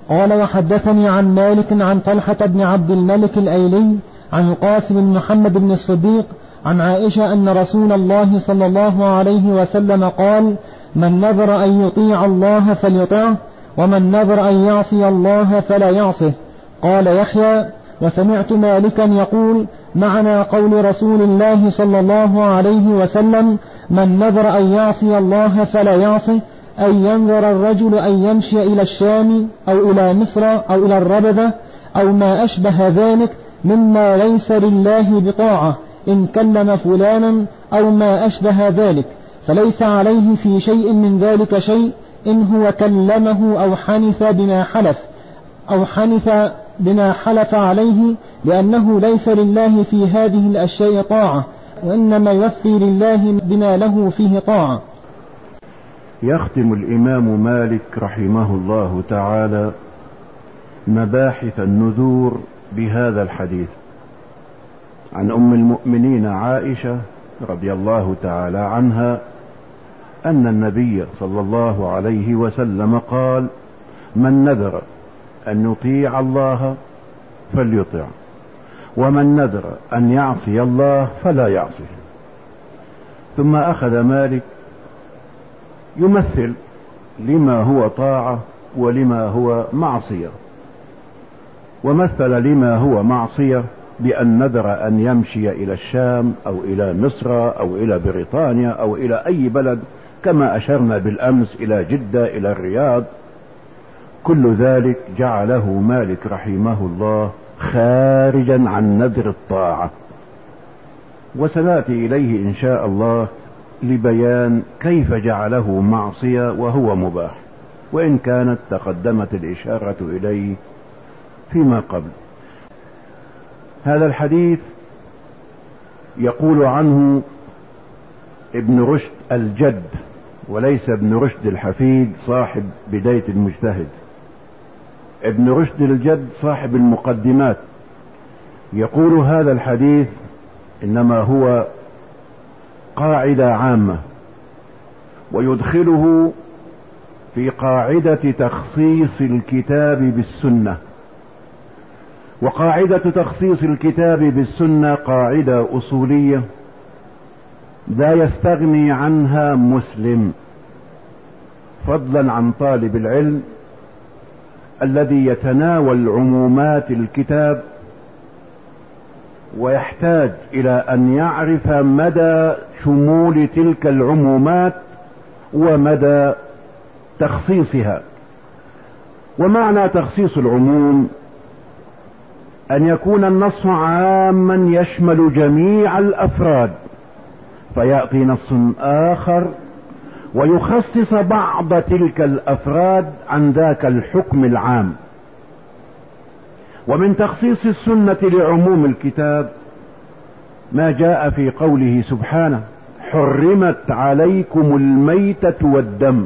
قال وحدثني عن مالك عن طلحة بن عبد الملك الأيلي عن القاسم بن محمد بن الصديق عن عائشة أن رسول الله صلى الله عليه وسلم قال من نذر أن يطيع الله فليطعه ومن نذر أن يعصي الله فلا يعصه. قال يحيى وسمعت مالكا يقول معنى قول رسول الله صلى الله عليه وسلم من نذر أن يعصي الله فلا يعصه أن ينذر الرجل أن يمشي إلى الشام أو إلى مصر أو إلى الربذة أو ما أشبه ذلك مما ليس لله بطاعة إن كلم فلانا أو ما أشبه ذلك فليس عليه في شيء من ذلك شيء إن هو كلمه أو حنث بما حلف عليه لأنه ليس لله في هذه الأشياء طاعة وإنما يوفي لله بما له فيه طاعة. يختم الإمام مالك رحمه الله تعالى مباحث النذور بهذا الحديث عن أم المؤمنين عائشة رضي الله تعالى عنها أن النبي صلى الله عليه وسلم قال من نذر أن يطيع الله فليطع ومن نذر أن يعصي الله فلا يعصي. ثم أخذ مالك يمثل لما هو طاعة ولما هو معصية، ومثل لما هو معصية بأن نذر أن يمشي إلى الشام أو إلى مصر أو إلى بريطانيا أو إلى أي بلد كما أشرنا بالأمس إلى جدة إلى الرياض. كل ذلك جعله مالك رحمه الله خارجا عن نذر الطاعة، وسنأتي إليه إن شاء الله لبيان كيف جعله معصية وهو مباح، وإن كانت تقدمت الإشارة إليه فيما قبل. هذا الحديث يقول عنه ابن رشد الجد وليس ابن رشد الحفيد صاحب بداية المجتهد. ابن رشد الجد صاحب المقدمات يقول هذا الحديث إنما هو قاعدة عامة ويدخله في قاعدة تخصيص الكتاب بالسنة. وقاعدة تخصيص الكتاب بالسنة قاعدة أصولية لا يستغني عنها مسلم، فضلا عن طالب العلم الذي يتناول عمومات الكتاب ويحتاج إلى أن يعرف مدى شمول تلك العمومات ومدى تخصيصها. ومعنى تخصيص العموم أن يكون النص عاما يشمل جميع الأفراد، فيأتي نص آخر ويخصص بعض تلك الأفراد عن ذاك الحكم العام. ومن تخصيص السنة لعموم الكتاب ما جاء في قوله سبحانه حرمت عليكم الميتة والدم،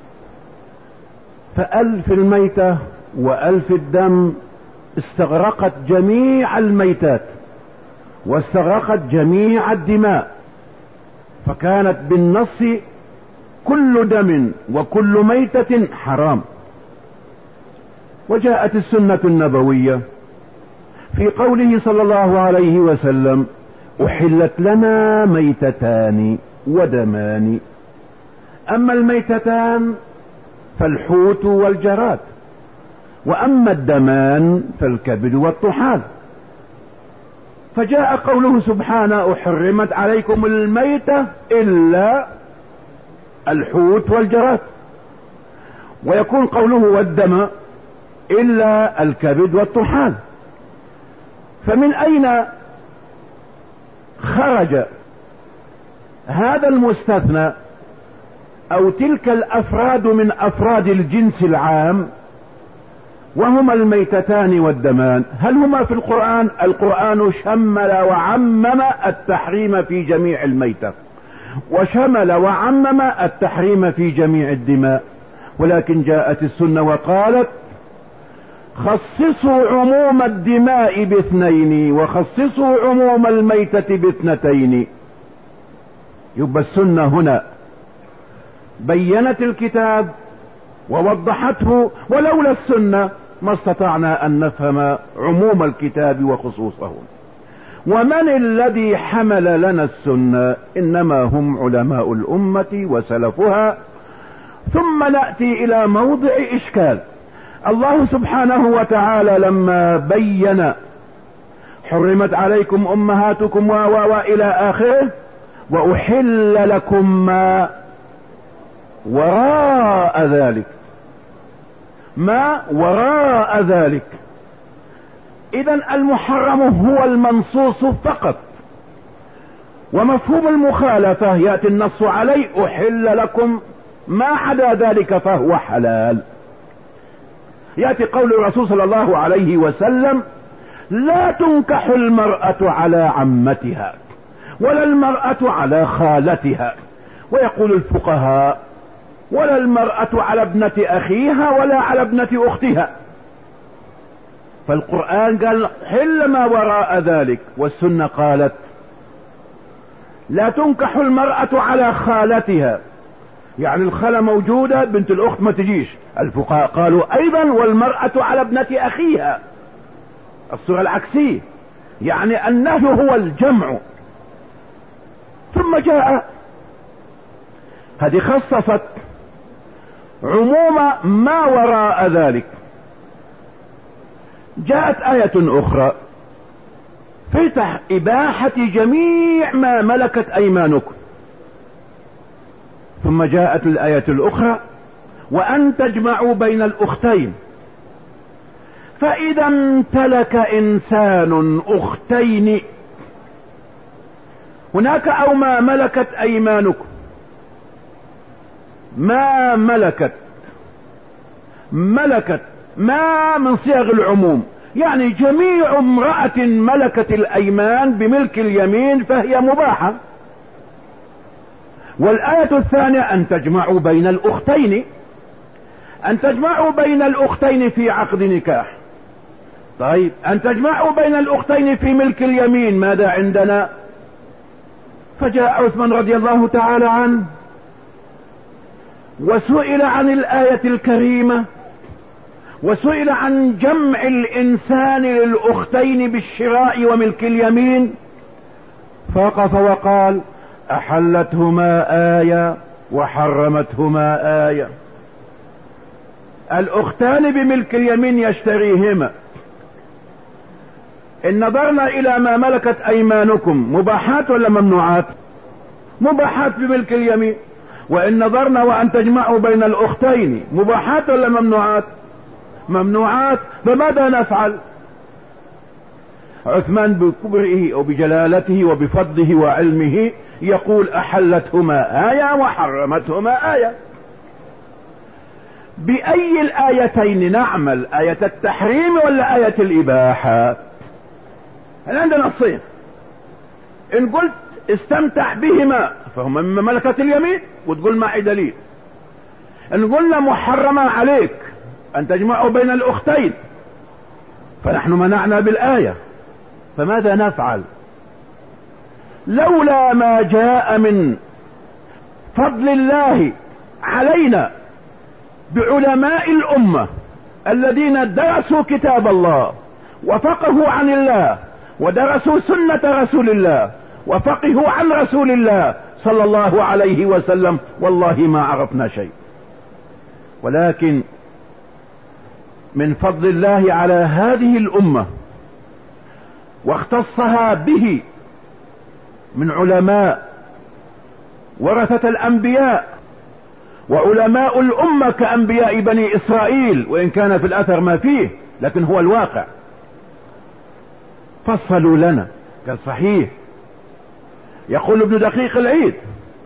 فألف الميتة وألف الدم استغرقت جميع الميتات واستغرقت جميع الدماء، فكانت بالنص كل دم وكل ميتة حرام. وجاءت السنة النبوية في قوله صلى الله عليه وسلم أحلت لنا ميتتان ودمان، أما الميتتان فالحوت والجراد، وأما الدمان فالكبد والطحال. فجاء قوله سبحانه أحرمت عليكم الميتة إلا الحوت والجراد، ويكون قوله والدم إلا الكبد والطحال. فمن أين خرج هذا المستثنى أو تلك الأفراد من أفراد الجنس العام وهما الميتتان والدمان؟ هل هما في القرآن؟ القرآن شمل وعمم التحريم في جميع الميتة وشمل وعمم التحريم في جميع الدماء، ولكن جاءت السنة وقالت خصصوا عموم الدماء باثنين وخصصوا عموم الميتة باثنتين. يبقى السنة هنا بينت الكتاب ووضحته، ولولا السنة ما استطعنا أن نفهم عموم الكتاب وخصوصه. ومن الذي حمل لنا السنة؟ إنما هم علماء الأمة وسلفها. ثم نأتي إلى موضع إشكال. الله سبحانه وتعالى لما بين حرمت عليكم أمهاتكم وإلى آخره، وأحل لكم ما وراء ذلك، ما وراء ذلك. إذن المحرم هو المنصوص فقط، ومفهوم المخالفة يأتي النص عليه أحل لكم ما عدا ذلك فهو حلال. يأتي قول الرسول صلى الله عليه وسلم لا تنكح المرأة على عمتها ولا المرأة على خالتها، ويقول الفقهاء ولا المرأة على ابنة أخيها ولا على ابنة أختها. فالقرآن قال حل ما وراء ذلك، والسنة قالت لا تنكح المرأة على خالتها، يعني الخالة موجودة بنت الأخت ما تجيش. الفقهاء قالوا أيضا والمرأة على ابنة أخيها، الصورة العكسية، يعني النهي هو الجمع. ثم جاء هذه خصصت عموم ما وراء ذلك. جاءت آية أخرى في إباحة جميع ما ملكت أيمانكم. ثم جاءت الآية الأخرى وأن تجمعوا بين الأختين. فإذا امتلك إنسان أختين هناك أو ما ملكت أيمانكم، ما ملكت ما من صيغ العموم، يعني جميع امرأة ملكت الأيمان بملك اليمين فهي مباحة. والآية الثانية أن تجمعوا بين الأختين، أن تجمعوا بين الأختين في عقد نكاح. طيب أن تجمعوا بين الأختين في ملك اليمين ماذا عندنا؟ فجاء عثمان رضي الله تعالى عنه وسئل عن الآية الكريمة، وسئل عن جمع الإنسان للأختين بالشراء وملك اليمين، فوقف وقال أحلتهما آية وحرمتهما آية. الأختان بملك اليمين يشتريهما. إن نظرنا إلى ما ملكت أيمانكم مباحات ولا ممنوعات؟ مباحات بملك اليمين. وإن نظرنا وأن تجمعوا بين الأختين مباحات ولا ممنوعات؟ ممنوعات. فماذا نفعل؟ عثمان بكبره وبجلالته وبفضله وعلمه يقول أحلتهما آية وحرمتهما آية. بأي الآيتين نعمل؟ آية التحريم ولا آية الإباحة؟ هل عندنا نصين؟ إن قلت استمتع بهما فهم مما ملكت اليمين وتقول معي دليل. إن قلنا محرمة عليك أن تجمعوا بين الأختين فنحن منعنا بالآية. فماذا نفعل؟ لولا ما جاء من فضل الله علينا بعلماء الأمة الذين درسوا كتاب الله وفقهوا عن الله ودرسوا سنة رسول الله وفقهوا عن رسول الله صلى الله عليه وسلم، والله ما عرفنا شيء. ولكن من فضل الله على هذه الأمة واختصها به من علماء ورثة الأنبياء وعلماء الأمة كأنبياء بني إسرائيل، وإن كان في الأثر ما فيه لكن هو الواقع. فصلوا لنا قال صحيح. يقول ابن دقيق العيد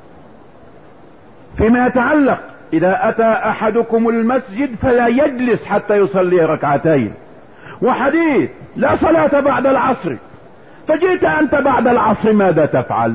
فيما يتعلق إذا أتى أحدكم المسجد فلا يجلس حتى يصلي ركعتين، وحديث لا صلاة بعد العصر، فجئت أنت بعد العصر ماذا تفعل؟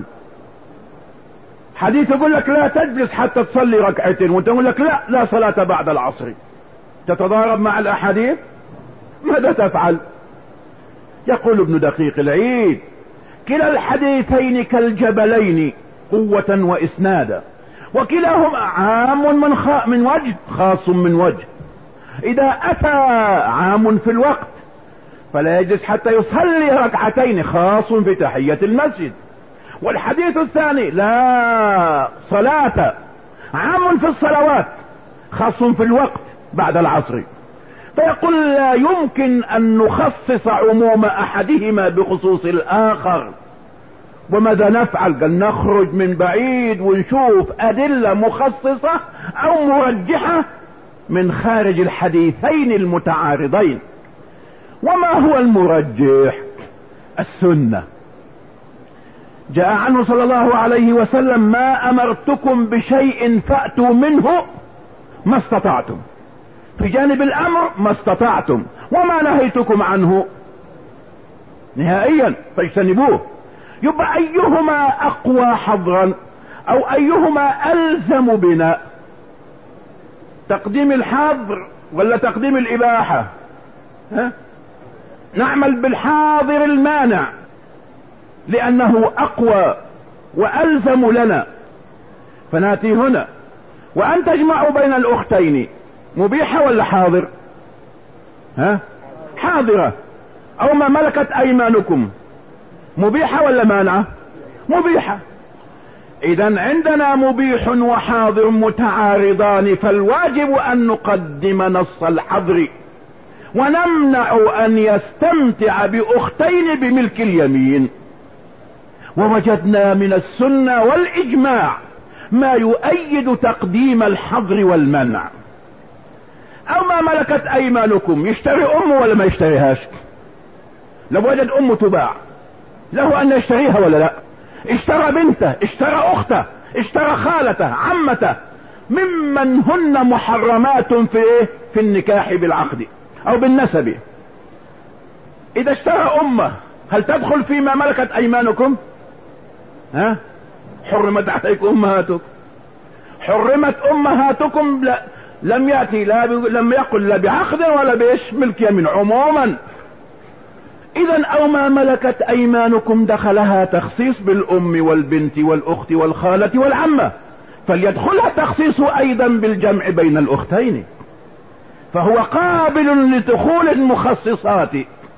حديث يقول لك لا تجلس حتى تصلي ركعتين، وانت تقول لك لا صلاة بعد العصر. تتضارب مع الأحاديث، ماذا تفعل؟ يقول ابن دقيق العيد كلا الحديثين كالجبلين قوة وإسنادا، وكلاهما عام من وجه خاص من وجه. إذا أتى عام في الوقت فلا يجلس حتى يصلي ركعتين، خاص بتحية المسجد. والحديث الثاني لا صلاة، عام في الصلوات خاص في الوقت بعد العصر. فيقول لا يمكن أن نخصص عموم أحدهما بخصوص الآخر. وماذا نفعل؟ قال نخرج من بعيد ونشوف أدلة مخصصة أو مرجحة من خارج الحديثين المتعارضين. وما هو المرجح؟ السنة. جاء عنه صلى الله عليه وسلم ما أمرتكم بشيء فأتوا منه ما استطعتم، في جانب الأمر ما استطعتم، وما نهيتكم عنه نهائيا فاجتنبوه. يبقى أيهما أقوى حظرا أو أيهما ألزم بنا؟ تقديم الحظر ولا تقديم الإباحة؟ نعمل بالحاضر المانع لأنه أقوى وألزم لنا. فناتي هنا وأن تجمعوا بين الأختين مبيحة ولا حاضر؟ حاضرة. أو ما ملكت أيمانكم مبيحة ولا مانعة؟ مبيحة. إذا عندنا مبيح وحاضر متعارضان، فالواجب أن نقدم نص الحظر ونمنع أن يستمتع بأختين بملك اليمين. ووجدنا من السنة والإجماع ما يؤيد تقديم الحظر والمنع. أو ما ملكت أيمانكم، يشتري أمه ولا ما يشتريهاش؟ لو وجد أمه تباع له أن يشتريها ولا لا؟ اشترى بنته، اشترى أخته، اشترى خالته، عمته، ممن هن محرمات في النكاح بالعقد أو بالنسب. إذا اشترى أمه هل تدخل فيما ملكت أيمانكم؟ حرمت عليكم أمهاتكم. حرمت أمهاتكم، لا لم يأتي لم يقل لا بعقد ولا بإيش ملك يمين، عموما. إذا أو ما ملكت أيمانكم دخلها تخصيص بالأم والبنت والأخت والخالة والعمة، فليدخلها تخصيص أيضا بالجمع بين الأختين، فهو قابل لدخول المخصصات.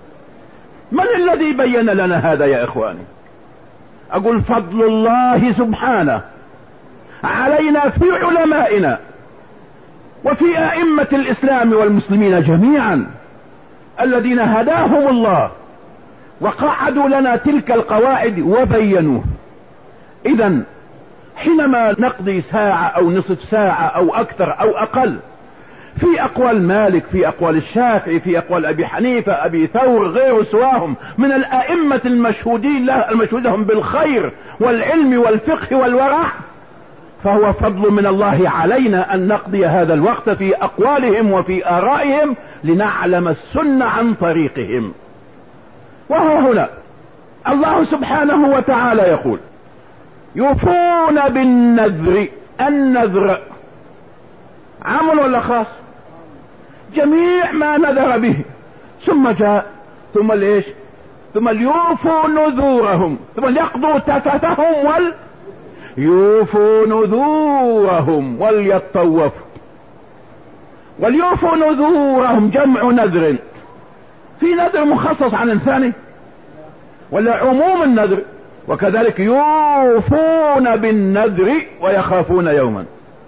من الذي بين لنا هذا يا إخواني؟ أقول فضل الله سبحانه علينا في علمائنا وفي أئمة الإسلام والمسلمين جميعا الذين هداهم الله وقعدوا لنا تلك القواعد وبينوه. إذا حينما نقضي ساعة أو نصف ساعة أو أكثر أو أقل في أقوال مالك، في أقوال الشافعي، في أقوال أبي حنيفة، أبي ثور، غير سواهم من الأئمة المشهودين لهم بالخير والعلم والفقه والورع، فهو فضل من الله علينا أن نقضي هذا الوقت في أقوالهم وفي آرائهم لنعلم السنة عن طريقهم. وهو هنا الله سبحانه وتعالى يقول يوفون بالنذر. النذر عام ولا خاص؟ جميع ما نذر به. ثم جاء ثم ليش؟ ثم ليوفوا نذورهم، ثم ليقضوا تفتهم يوفوا نذورهم وليطوفوا. وليوفوا نذورهم جمع نذر. في نذر مخصص عن الثاني ولا عموم النذر؟ وكذلك يوفون بالنذر ويخافون يوما.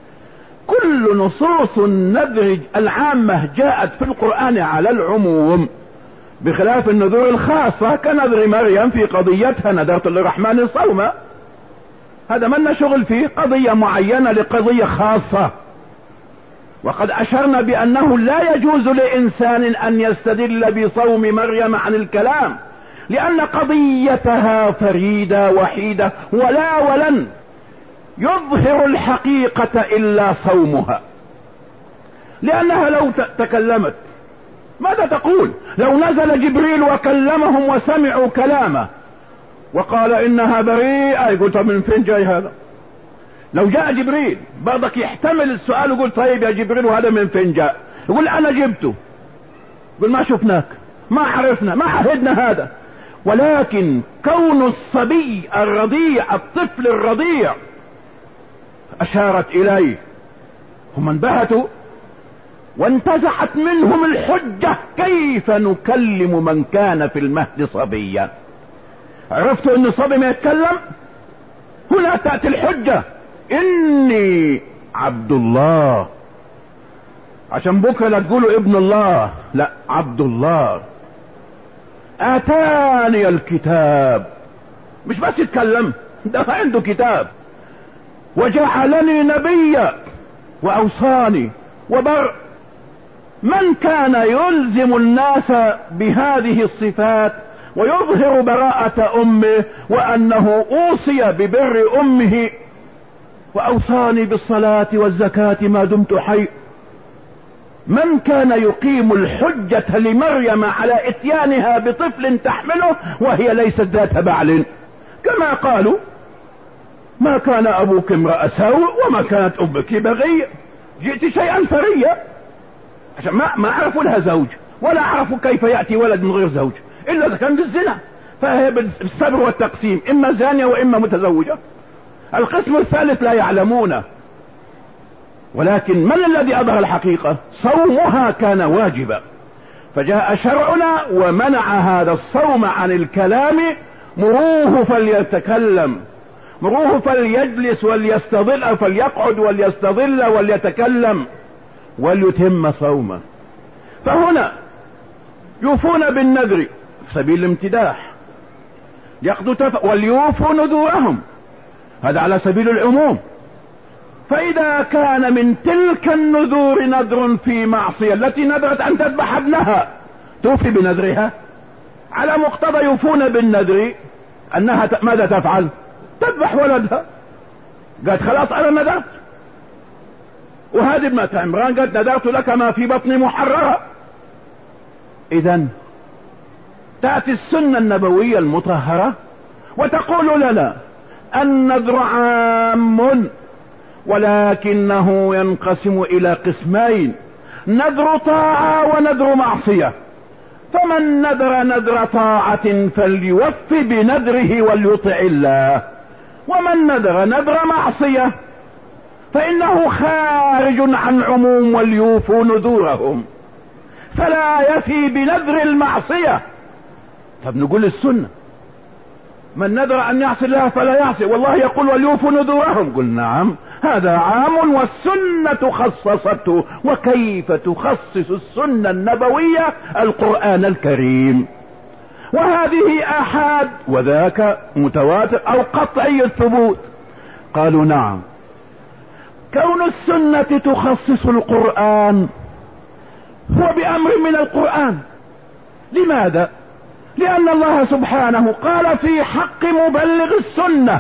كل نصوص النذر العامة جاءت في القرآن على العموم، بخلاف النذور الخاصة كنذر مريم في قضيتها نذرت للرحمن صوما، هذا منا شغل فيه، قضية معينة لقضية خاصة. وقد أشرنا بأنه لا يجوز لإنسان أن يستدل بصوم مريم عن الكلام، لأن قضيتها فريدة وحيدة ولا ولن يظهر الحقيقة إلا صومها. لأنها لو تكلمت ماذا تقول؟ لو نزل جبريل وكلمهم وسمعوا كلامه وقال إنها بريئة، يقول طب من فين جاي هذا؟ لو جاء جبريل بعضك يحتمل السؤال يقول طيب يا جبريل وهذا من فين جاء؟ يقول أنا جبته. يقول ما شفناك، ما عرفنا، ما عهدنا هذا. ولكن كون الصبي الرضيع، الطفل الرضيع أشارت إليه، هم انبهتوا وانتزعت منهم الحجة، كيف نكلم من كان في المهد صبيا؟ عرفتوا ان الصبي ما يتكلم؟ هنا تأتي الحجة، اني عبد الله، عشان بكرة لا تقولوا ابن الله، لا، عبد الله اتاني الكتاب. مش بس يتكلم، ده عنده كتاب. وجعلني نبيا واوصاني وبر. من كان يلزم الناس بهذه الصفات ويظهر براءة امه وانه اوصي ببر امه واوصاني بالصلاة والزكاة ما دمت حي. من كان يقيم الحجة لمريم على اتيانها بطفل تحمله وهي ليست ذات بعل، كما قالوا ما كان ابوك امرأ سوء وما كانت امك بغية، جئت شيئا فريا. عشان ما عرفوا لها زوج ولا عرفوا كيف يأتي ولد من غير زوج الا اذا كان بالزنا، فهي بالصبر والتقسيم، اما زانية واما متزوجة. القسم الثالث لا يعلمونه. ولكن من الذي اظهر الحقيقة؟ صومها كان واجبا، فجاء شرعنا ومنع هذا الصوم عن الكلام. مروه فليتكلم، مروه فليجلس وليستظل، او فليقعد وليستظل وليتكلم وليتم صومه. فهنا يوفون بالنذر في سبيل الامتداح، يقضوا وليوفوا نذورهم، هذا على سبيل العموم. فإذا كان من تلك النذور نذر في معصية، التي نذرت أن تذبح ابنها توفي بنذرها على مقتضى يوفون بالنذر أنها ماذا تفعل؟ تذبح ولدها. قالت خلاص أنا نذرت. وهذه ابنة عمران قالت نذرت لك ما في بطني محررة. إذن تأتي السنة النبوية المطهرة وتقول لنا النذر عام، ولكنه ينقسم إلى قسمين: نذر طاعة ونذر معصية. فمن نذر نذر طاعة فليوف بنذره وليطع الله، ومن نذر نذر معصية فإنه خارج عن عموم وليوفوا نذورهم، فلا يفي بنذر المعصية. فبنقول السنة من نذر أن يعصي الله فلا يعصي، والله يقول وليوفوا نذورهم. قل نعم، هذا عام والسنة خصصته. وكيف تخصص السنة النبوية القرآن الكريم؟ وهذه آحاد وذاك متواتر أو قطعي الثبوت. قالوا نعم، كون السنة تخصص القرآن هو بأمر من القرآن. لماذا؟ لأن الله سبحانه قال في حق مبلغ السنة: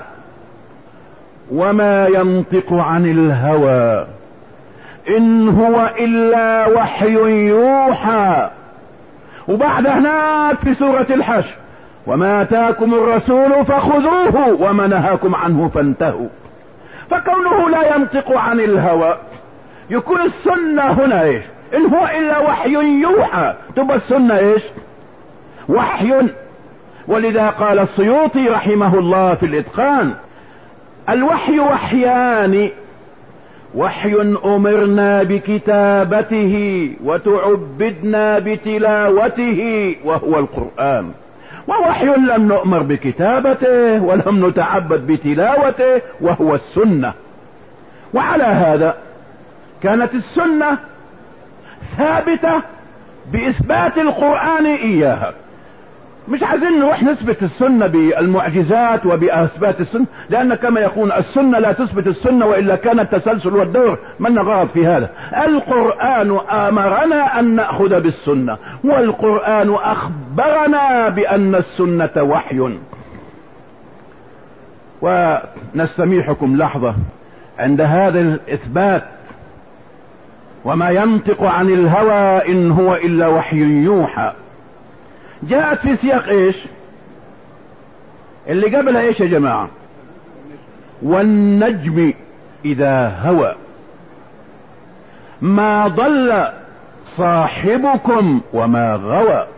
وما ينطق عن الهوى إن هو إلا وحي يوحى. وبعد هناك في سورة الحشر: وما آتاكم الرسول فخذوه وما نهاكم عنه فانتهوا. فكونه لا ينطق عن الهوى يكون السنة هنا ايش؟ إن هو إلا وحي يوحى، تبقى السنة ايش؟ وحي. ولذا قال السيوطي رحمه الله في الإتقان: الوحي وحيان: وحي أمرنا بكتابته وتعبدنا بتلاوته وهو القرآن، ووحي لم نؤمر بكتابته ولم نتعبد بتلاوته وهو السنة. وعلى هذا كانت السنة ثابتة بإثبات القرآن إياها. مش عايزين نروح نثبت السنة بالمعجزات وبأثبات السنة، لأن كما يقول السنة لا تثبت السنة وإلا كان التسلسل والدور. من غلط في هذا؟ القرآن أمرنا أن نأخذ بالسنة، والقرآن أخبرنا بأن السنة وحي. ونستميحكم لحظة عند هذا الإثبات: وما ينطق عن الهوى إن هو إلا وحي يوحى. جاءت في سياق ايش؟ اللي قبلها ايش يا جماعة؟ والنجم اذا هوى ما ضل صاحبكم وما غوى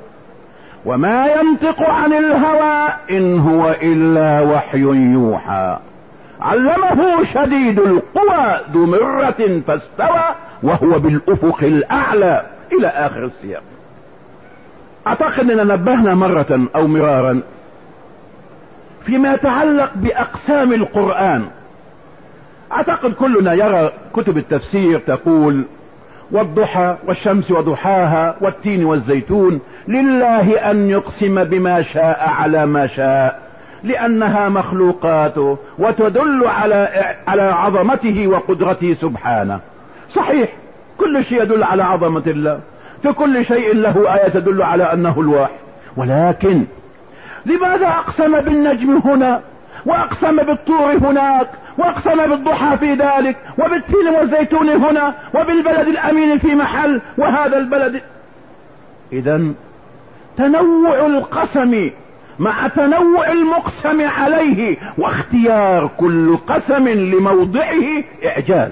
وما ينطق عن الهوى ان هو الا وحي يوحى. علمه شديد القوى ذو مرة فاستوى وهو بالأفق الأعلى إلى آخر السياق. أعتقد أننا نبهنا مرة أو مرارا فيما يتعلق بأقسام القرآن. أعتقد كلنا يرى كتب التفسير تقول والضحى والشمس وضحاها والتين والزيتون لله أن يقسم بما شاء على ما شاء لأنها مخلوقاته وتدل على عظمته وقدرته سبحانه. صحيح، كل شيء يدل على عظمة الله، في كل شيء له آية تدل على أنه الواحد، ولكن لماذا أقسم بالنجم هنا وأقسم بالطور هناك وأقسم بالضحى في ذلك وبالتين والزيتون هنا وبالبلد الأمين في محل وهذا البلد؟ إذن تنوع القسم مع تنوع المقسم عليه واختيار كل قسم لموضعه إعجاز.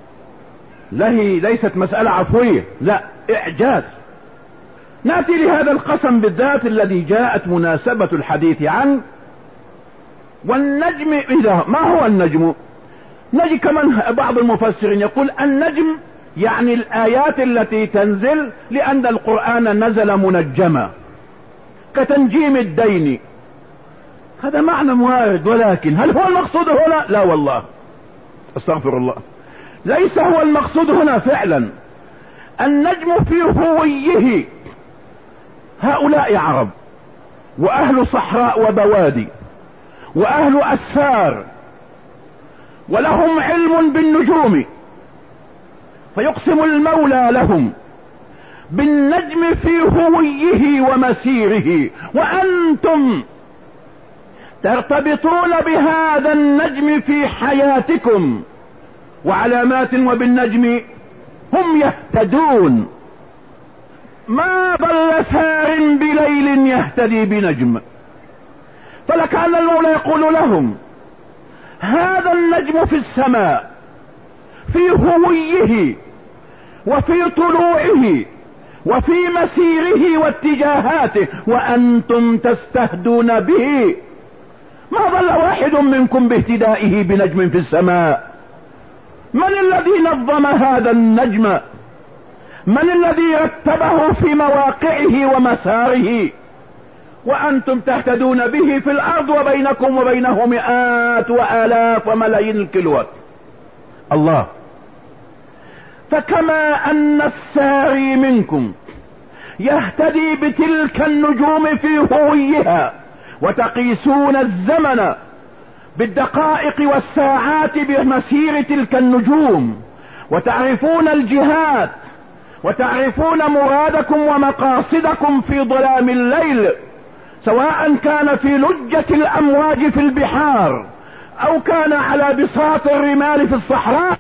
ليست مسألة عفوية، لا، إعجاز. نأتي لهذا القسم بالذات الذي جاءت مناسبة الحديث عنه. والنجم إذا ما هو النجم؟ نجي كمان بعض المفسرين يقول النجم يعني الآيات التي تنزل، لأن القرآن نزل منجما كتنجيم الدين. هذا معنى وارد، ولكن هل هو المقصود هنا؟ لا والله، استغفر الله، ليس هو المقصود هنا فعلا. النجم في هويه هؤلاء عرب وأهل صحراء وبوادي وأهل أسفار ولهم علم بالنجوم، فيقسم المولى لهم بالنجم في هويه ومسيره، وأنتم ترتبطون بهذا النجم في حياتكم وعلامات، وبالنجم هم يهتدون. ما ضل سار بليل يهتدي بنجم. فلكأن المولى يقول لهم هذا النجم في السماء في هويه وفي طلوعه وفي مسيره واتجاهاته، وأنتم تستهدون به. ما ضل واحد منكم باهتدائه بنجم في السماء. من الذي نظم هذا النجم؟ من الذي رتبه في مواقعه ومساره؟ وأنتم تهتدون به في الأرض وبينكم وبينه مئات وآلاف وملايين الكيلوات. الله. فكما أن الساري منكم يهتدي بتلك النجوم في هويها، وتقيسون الزمن بالدقائق والساعات بمسير تلك النجوم، وتعرفون الجهات وتعرفون مرادكم ومقاصدكم في ظلام الليل، سواء كان في لجة الأمواج في البحار أو كان على بساط الرمال في الصحراء.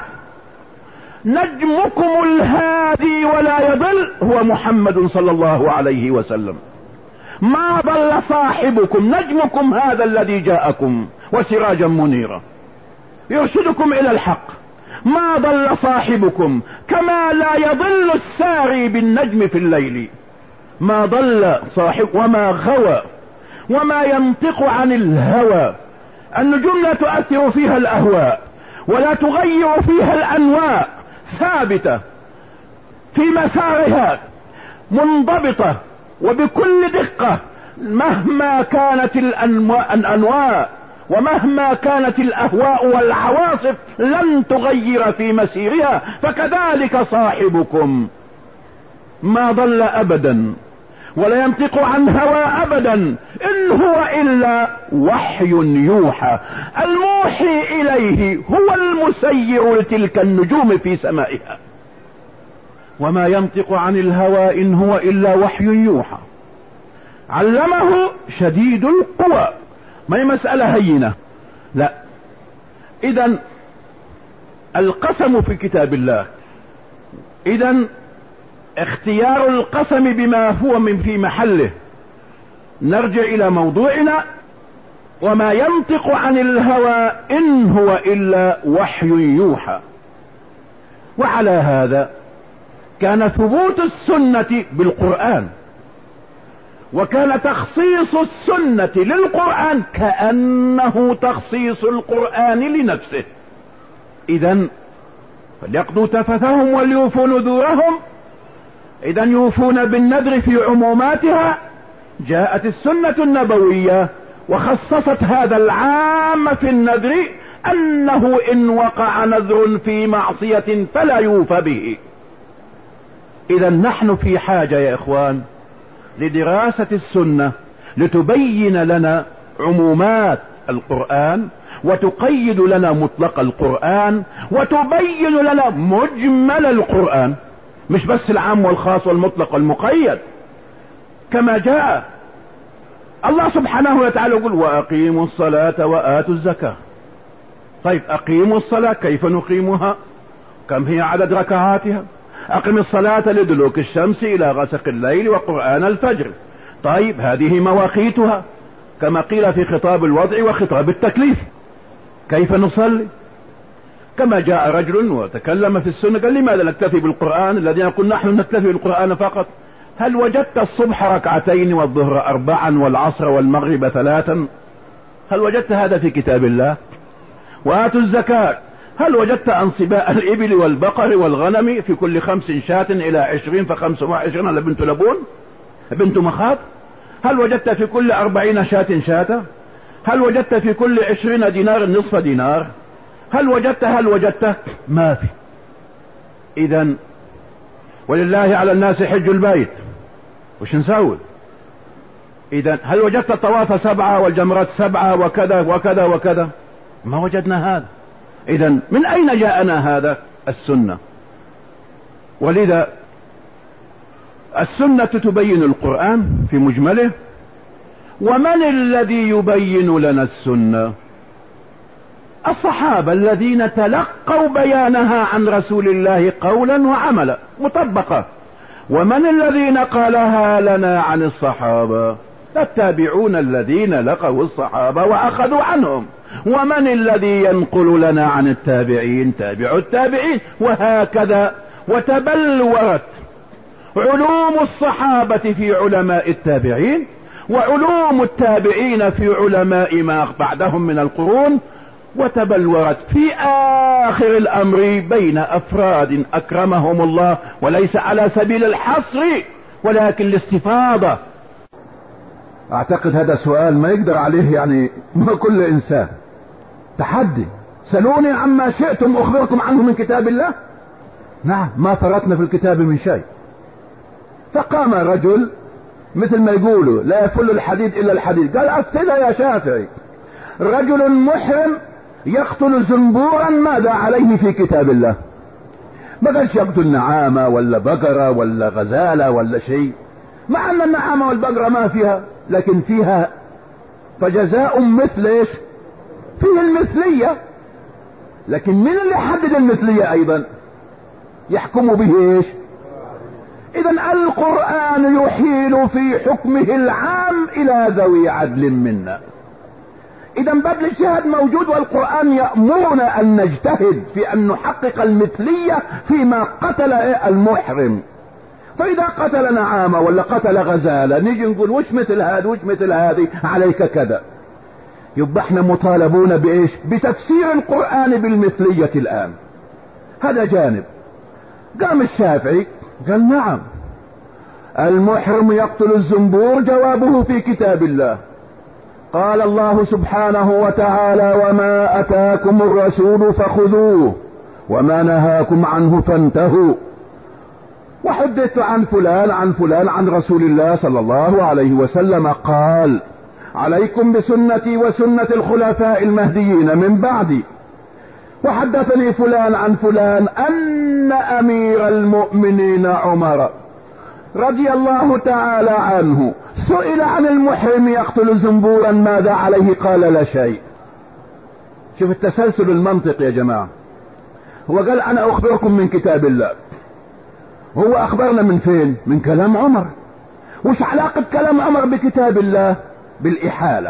نجمكم الهادي ولا يضل هو محمد صلى الله عليه وسلم. ما ضل صاحبكم، نجمكم هذا الذي جاءكم وسراجا منيرا يرشدكم إلى الحق. ما ضل صاحبكم كما لا يضل الساري بالنجم في الليل. ما ضل صاحب وما غوى وما ينطق عن الهوى. النجوم لا تؤثر فيها الأهواء ولا تغير فيها الأنواء، ثابتة في مسارها منضبطة وبكل دقة، مهما كانت الأنواء ومهما كانت الأهواء والعواصف لن تغير في مسيرها. فكذلك صاحبكم ما ضل أبدا ولا ينطق عن هوى أبدا، إن هو إلا وحي يوحى. الموحي إليه هو المسير لتلك النجوم في سمائها. وما ينطق عن الهوى إن هو إلا وحي يوحى. علمه شديد القوى. ما هي مسألة هينة، لا. إذن القسم في كتاب الله، إذن اختيار القسم بما هو من في محله. نرجع إلى موضوعنا. وما ينطق عن الهوى إن هو إلا وحي يوحى. وعلى هذا كان ثبوت السنة بالقرآن وكان تخصيص السنة للقرآن كأنه تخصيص القرآن لنفسه. إذن فليقضوا تفثهم وليوفوا نذورهم. إذن يوفون بالنذر في عموماتها. جاءت السنة النبوية وخصصت هذا العام في النذر أنه إن وقع نذر في معصية فلا يوفى به. إذن نحن في حاجة يا إخوان لدراسة السنة لتبين لنا عمومات القرآن وتقيد لنا مطلق القرآن وتبين لنا مجمل القرآن، مش بس العام والخاص والمطلق والمقيد كما جاء. الله سبحانه وتعالى يقول وأقيموا الصلاة وآتوا الزكاة. طيب أقيموا الصلاة، كيف نقيمها؟ كم هي عدد ركعاتها؟ أقم الصلاة لدلوك الشمس إلى غسق الليل وقرآن الفجر. طيب هذه مواقيتها كما قيل في خطاب الوضع وخطاب التكليف. كيف نصلي؟ كما جاء رجل وتكلم في السنة قال لماذا نكتفي بالقرآن الذي يقول نحن نكتفي بالقرآن فقط؟ هل وجدت الصبح ركعتين والظهر 4 والعصر والمغرب 3؟ هل وجدت هذا في كتاب الله؟ وآتوا الزكاة، هل وجدت أنصباء الإبل والبقر والغنم في كل 5 شاة إلى 20 ف25 لبنت لبون بنت مخاض؟ هل وجدت في كل 40 شاة شاة؟ هل وجدت في كل 20 دينار نصف دينار؟ هل وجدت ما في. إذن ولله على الناس حج البيت، وش نسوي؟ إذن هل وجدت الطواف 7 والجمرات 7 وكذا وكذا وكذا؟ ما وجدنا هذا. إذن من أين جاءنا هذا؟ السنة. ولذا السنة تبين القرآن في مجمله. ومن الذي يبين لنا السنة؟ الصحابة الذين تلقوا بيانها عن رسول الله قولا وعملا مطبقة. ومن الذي نقلها لنا عن الصحابة؟ التابعون الذين لقوا الصحابة وأخذوا عنهم. ومن الذي ينقل لنا عن التابعين؟ تابع التابعين. وهكذا وتبلورت علوم الصحابة في علماء التابعين، وعلوم التابعين في علماء ما بعدهم من القرون، وتبلورت في آخر الأمر بين أفراد أكرمهم الله، وليس على سبيل الحصر ولكن الاستفاضة. أعتقد هذا سؤال ما يقدر عليه يعني ما كل إنسان. تحدي، سألوني عما شئتم أخبركم عنه من كتاب الله. نعم، ما فرطنا في الكتاب من شيء. فقام رجل مثل ما يقولوا لا يفل الحديد إلا الحديد، قال أفتنا يا شافعي، رجل محرم يقتل زنبورا ماذا عليه في كتاب الله؟ ما قالش يقتل نعامة ولا بقرة ولا غزالة ولا شيء، مع أن النعامة والبقرة ما فيها، لكن فيها فجزاء مثل ايش؟ فيه المثلية. لكن من اللي يحدد المثلية أيضا؟ يحكم به ايش؟ إذن القرآن يحيل في حكمه العام إلى ذوي عدل منا. إذن باب الاجتهاد موجود، والقرآن يأمرنا أن نجتهد في أن نحقق المثلية فيما قتل المحرم. فإذا قتل نعامة ولا قتل غزالة نيجي نقول وش مثل هذا وش مثل هذه، عليك كذا. يبقى احنا مطالبون بإيش؟ بتفسير القرآن بالمثلية الآن. هذا جانب. قام الشافعي قال نعم، المحرم يقتل الزنبور، جوابه في كتاب الله. قال الله سبحانه وتعالى وما أتاكم الرسول فخذوه وما نهاكم عنه فانتهوا. وحدثت عن فلان عن فلان عن رسول الله صلى الله عليه وسلم قال عليكم بسنتي وسنة الخلفاء المهديين من بعدي. وحدثني فلان عن فلان أن أمير المؤمنين عمر رضي الله تعالى عنه سئل عن المحرم يقتل زنبورا ماذا عليه؟ قال لا شيء. شوف التسلسل المنطق يا جماعة. هو قال أنا أخبركم من كتاب الله، هو أخبرنا من فين؟ من كلام عمر. وش علاقة كلام عمر بكتاب الله؟ بالإحالة.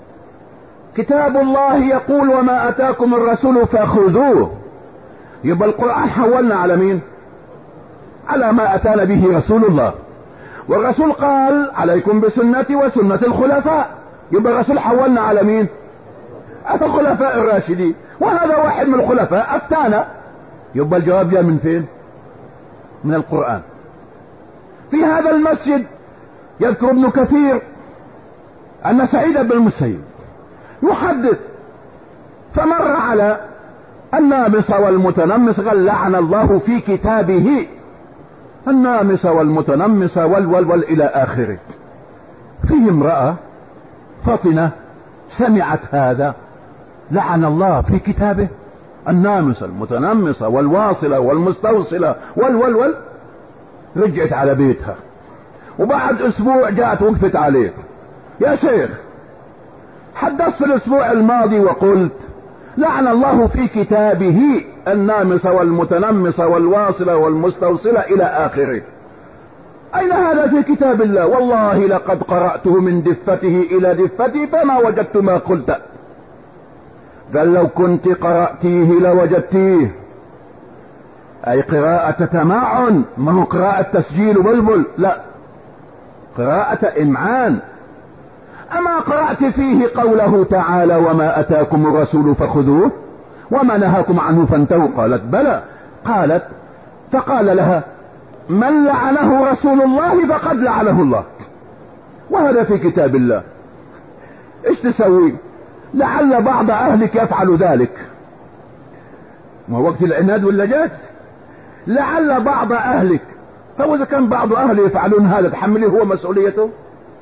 كتاب الله يقول وما أتاكم الرسول فخذوه، يبقى القرآن حولنا على مين؟ على ما أتانا به رسول الله. والرسول قال عليكم بسنتي وسنة الخلفاء، يبقى الرسول حولنا على مين؟ على الخلفاء الراشدين، وهذا واحد من الخلفاء أفتانا، يبقى الجواب جاء من فين؟ من القرآن. في هذا المسجد يذكر ابن كثير أن سعيد بن المسيب يحدث فمر على النامص والمتنمص، قال لعن الله في كتابه النامص والمتنمص وال إلى آخره. فيه امرأة فطنة سمعت هذا، لعن الله في كتابه النامص المتنمص والواصلة والمستوصلة وال رجعت على بيتها، وبعد اسبوع جاءت وقفت عليه، يا شيخ حدثت في الاسبوع الماضي وقلت لعن الله في كتابه النامص والمتنمص والواصلة والمستوصلة إلى آخره، أين هذا في كتاب الله؟ والله لقد قرأته من دفته إلى دفتي فما وجدت ما قلت. قال لو كنت قرأتيه لوجدتيه، أي قراءة تمعن، ما هو قراءة تسجيل بلبل، لا، قراءة إمعان. أما قرأت فيه قوله تعالى وما أتاكم الرسول فخذوه وما نهاكم عنه فانتهوا؟ قالت بلى. قالت فقال لها من لعنه رسول الله فقد لعنه الله، وهذا في كتاب الله. ايش تسوي؟ لعل بعض أهلك يفعل ذلك، ما وقت العناد ولا جات؟ لعل بعض أهلك. طب إذا كان بعض أهله يفعلون هذا تحمله هو مسؤوليته؟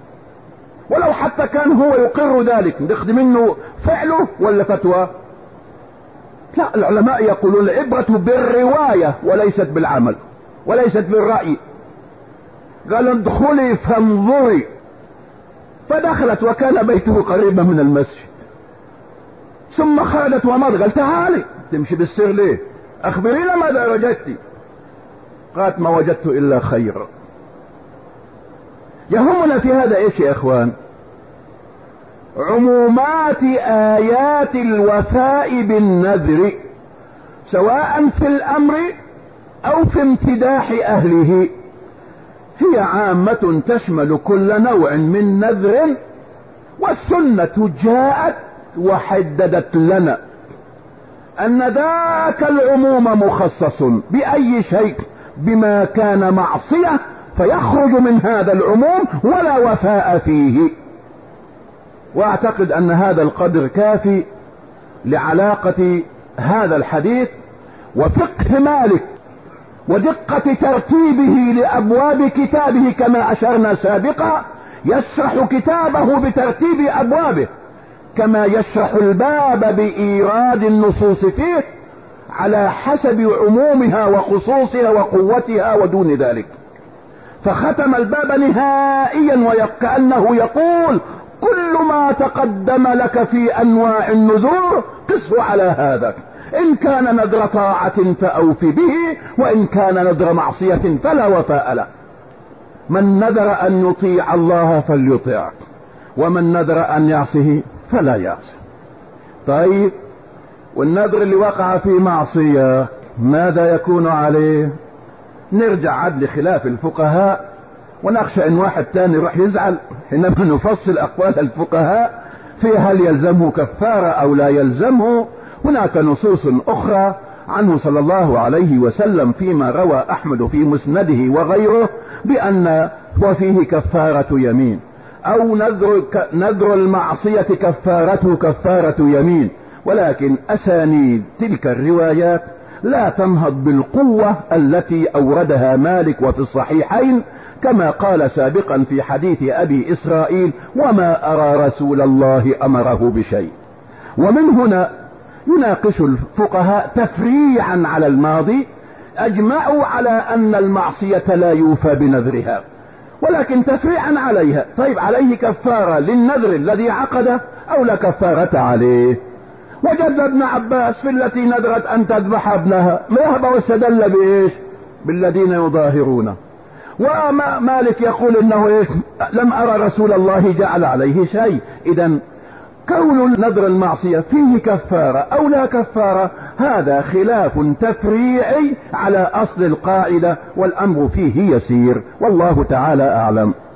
ولو حتى كان هو يقر ذلك ناخذ منه فعله ولا فتوى؟ لا، العلماء يقولون العبرة بالرواية وليست بالعمل وليست بالرأي. قالوا ادخلي فانظري، فدخلت وكان بيته قريبا من المسجد، ثم خرجت ومضت. قال تعالي تمشي بالسر ليه؟ اخبرينا ماذا وجدتي؟ قالت ما وجدت الا خير. يهمنا في هذا ايش يا اخوان؟ عمومات ايات الوفاء بالنذر، سواء في الامر او في امتداح اهله، هي عامة تشمل كل نوع من نذر، والسنة جاءت وحددت لنا ان ذاك العموم مخصص باي شيء بما كان معصية فيخرج من هذا العموم ولا وفاء فيه. واعتقد ان هذا القدر كافي لعلاقة هذا الحديث وفقه مالك ودقة ترتيبه لابواب كتابه، كما اشرنا سابقا يشرح كتابه بترتيب ابوابه، كما يشرح الباب بإيراد النصوص فيه على حسب عمومها وخصوصها وقوتها ودون ذلك. فختم الباب نهائيا وكأنه يقول كل ما تقدم لك في أنواع النذور قسه على هذا، إن كان نذر طاعة فأوف به، وإن كان نذر معصية فلا وفاء له. من نذر أن يطيع الله فليطيع، ومن نذر أن يعصه فلا يعصي. طيب، والنذر اللي وقع في معصية ماذا يكون عليه؟ نرجع عد لخلاف الفقهاء، ونخشى ان واحد تاني يروح يزعل حينما نفصل اقوال الفقهاء في هل يلزمه كفارة او لا يلزمه. هناك نصوص اخرى عنه صلى الله عليه وسلم فيما روى احمد في مسنده وغيره بان وفيه كفارة يمين، او نذر المعصية كفارته كفارة يمين، ولكن اسانيد تلك الروايات لا تنهض بالقوة التي اوردها مالك وفي الصحيحين، كما قال سابقا في حديث ابي اسرائيل وما ارى رسول الله امره بشيء. ومن هنا يناقش الفقهاء تفريعا على الماضي، اجمعوا على ان المعصية لا يوفى بنذرها، ولكن تفريعا عليها. طيب، عليه كفارة للنذر الذي عقده او لا كفارة عليه؟ وجد ابن عباس في التي نذرت ان تذبح ابنها ذهب واستدل بايش؟ بالذين يظاهرون. ومالك يقول انه ايش؟ لم ارى رسول الله جعل عليه شيء. اذا كون نذر المعصية فيه كفارة او لا كفارة هذا خلاف تفريعي على اصل القاعدة، والامر فيه يسير، والله تعالى اعلم.